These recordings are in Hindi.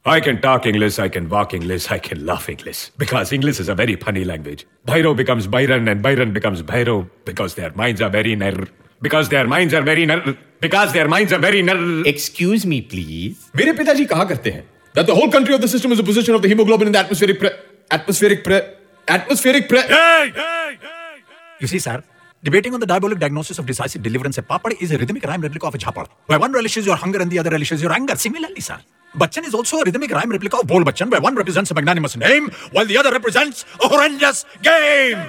I can talk English, I can walk English, I can laugh English. Because English is a very funny language. Bhairo becomes Byron and Byron becomes Bhairo because their minds are very Because their minds are very Excuse me, please. मेरे पिताजी कहा करते हैं that the whole country of the system is a position of the hemoglobin in the atmospheric Hey! You see, sir, debating on the diabolic diagnosis of decisive deliverance, a papad is a rhythmic rhyme replica of a jhapad, where one relishes your hunger and the other relishes your anger. Similarly, sir, Bachchan is also a rhythmic rhyme replica of Bol Bachchan, where one represents a magnanimous name, while the other represents a horrendous game.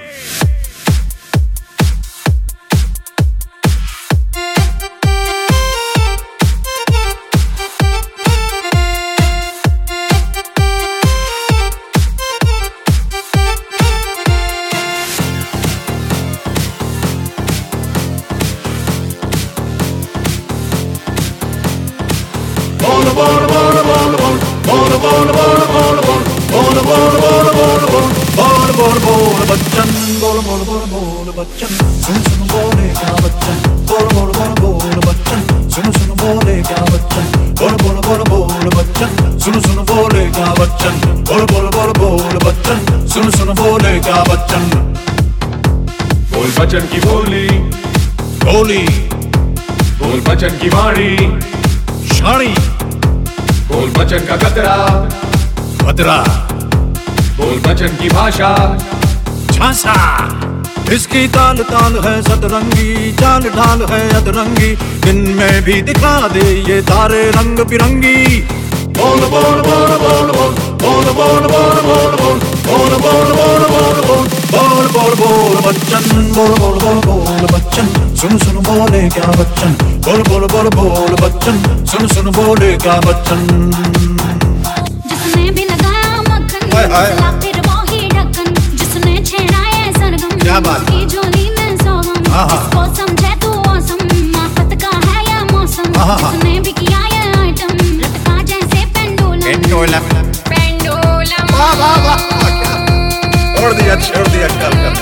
Bachchan सुन सुन बोले क्या बच्चन बोल बोल बोल बोल बच्चन सुन सुन बोले क्या बच्चन बोल बोल बोल बोल बच्चन सुन सुन बोले क्या बच्चन बोल बोल बोल बोल बच्चन सुन सुन बोले क्या बच्चन बोल बच्चन की बोली बोली बोल बच्चन की वाणी शाणी बोल बच्चन का खतरा खतरा बोल बच्चन की भाषा झांसा इसकी ताल ताल है सतरंगी चाल ढाल है अतरंगी दिन में भी दिखा दे ये तारे रंग बिरंगी बोल बोल बोल बोल बोल बोल बोल बोल बोल बोल बोल बोल बोल बोल बोल बोल बोल बच्चन बोल बोल बोल बोल बच्चन सुन सुन बोले क्या बच्चन बोल बोल बोल बोल बच्चन सुन सुन बोले क्या बच्चन जिसने भी लगाया मक्खन चला फिर वो ही ढक्कन जिसने छेड़ा ये सरगम क्या बात की झोली में सोगम इसको समझे तू औसम आफत का है ये मौसम जिसने भी किया ये आइटम लटका जैसे पेंडुलम वाह वाह वाह छोड़ दिया कल करने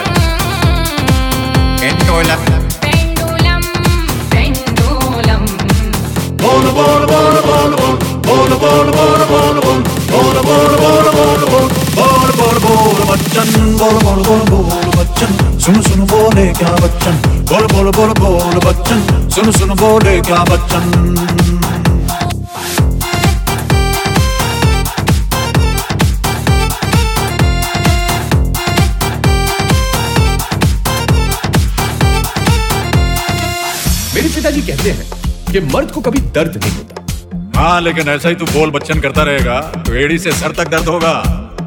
पेंडुलम बोल बोल बोल बोल बोल बोल बोल बोल बोल बोल बोल बोल बोल बोल बोल बोल बोल बच्चन बोल बोल बोल बोल बच्चन सुन सुन बोले क्या बच्चन बोल बोल बोल बोल बच्चन सुन सुन बोले क्या बच्चन मेरे पिताजी कहते हैं कि मर्द को कभी दर्द नहीं होता। हाँ लेकिन ऐसा ही तू बोल बच्चन करता रहेगा तो एड़ी से सर तक दर्द होगा।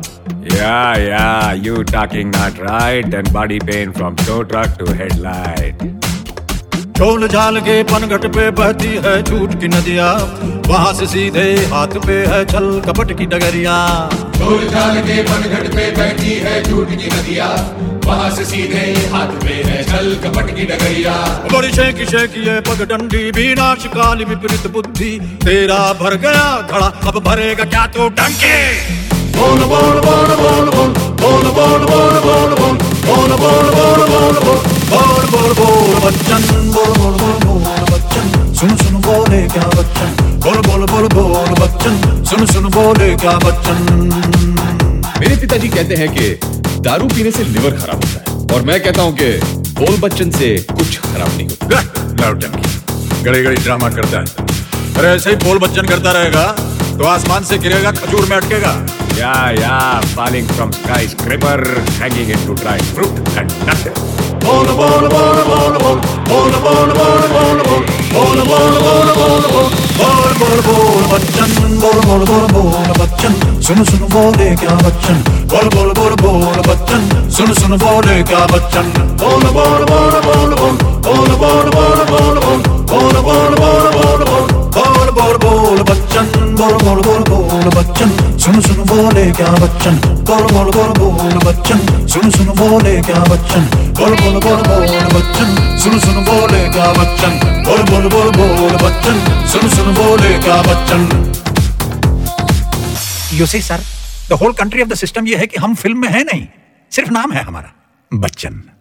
Yeah, you talking not right, then body pain from toe truck to headlight. झोल झाल के पनघट पे बहती है झूठ की नदियाँ वहाँ से सीधे हाथ पे है छल कपट की डगरिया झोल झाल के पनघट पे बहती है झूठ की नदियाँ वहाँ से सीधे हाथ पे है छल कपट की डगरिया बड़ी शेकी ये पगडंडी बीना शिकाली विपरीत बुद्धि तेरा भर गया घड़ा अब भरेगा क्या तो डंके बोल बोल बोल बोल बोल बोल बोल बोल बोल बोल बोल बोल बोल बोल बोल बोल बोल बच्चन बोल बोल बोल बोल बच्चन सुन सुन बोले क्या बच्चन बोल बोल बोल बोल बच्चन सुन सुन बोले क्या बच्चन मेरे पिताजी कहते हैं कि दारू पीने से लिवर खराब होता है और मैं कहता हूँ कि बोल बच्चन से कुछ खराब नहीं होता। गड़ी गड़ी ड्रामा करता है अरे ऐसे ही बोल बच्चन करता रहेगा तो आसमान से गिरेगा खजूर में अटकेगा। Yeah, falling from skyscraper, hanging into dried fruit and nothing. बोल बोल बोल बोल बोल बोल बोल बोल बोल बोल बोल बोल बोल बोल बोल बोल बोल बच्चन बोल बोल बोल बोल बच्चन सुन सुन बोले क्या बच्चन बोल बोल बोल बोल बच्चन सुन सुन बोले क्या बच्चन बोल बोल बोल बोल बोल बोल बोल बोल बोल बोल बोल बोल बोल बोल बोल बोल बोल बच्चन बोल बोल बोल बोल बच्चन सुन सुन बोले क्या बच्चन बोल बोल बोल बोल बच्चन सुन सुन बोले क्या बच्चन बोल बोल बोल बोल बच्चन सुन सुन बोले क्या बच्चन बोल बोल बोल बोल बच्चन सुन सुन बोले क्या Bachchan You see, sir, the whole country of the system ये है कि हम फिल्म में है नहीं सिर्फ नाम है हमारा बच्चन।